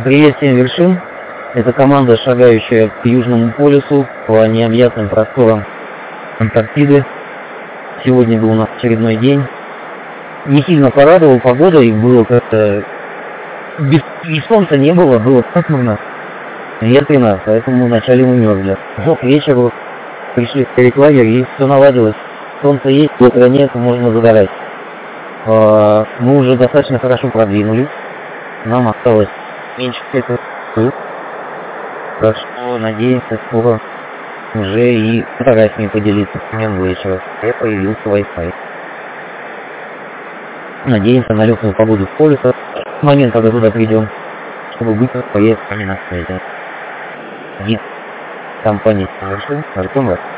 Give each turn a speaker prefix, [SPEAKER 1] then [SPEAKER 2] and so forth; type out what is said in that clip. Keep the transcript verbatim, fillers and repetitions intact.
[SPEAKER 1] Привет всем вершин. Это команда, шагающая к Южному полюсу по необъятным просторам Антарктиды. Сегодня был у нас очередной день. Не сильно порадовал погода, и было как-то... Без... И солнца не было, было пасмурно, ветрено, поэтому вначале мы мерзли. Но к вечеру пришли в лагерь, и все наладилось. Солнце есть, ветра нет, можно загорать. Мы уже достаточно хорошо продвинулись. Нам осталось меньше пяти суток. Так что надеемся скоро уже и фотографиями поделиться с днем вечера. И появился Wi-Fi. Надеемся на легкую погоду с полюса в момент, когда туда придем, чтобы быть поездками на связи. Нет, компания Артем Артем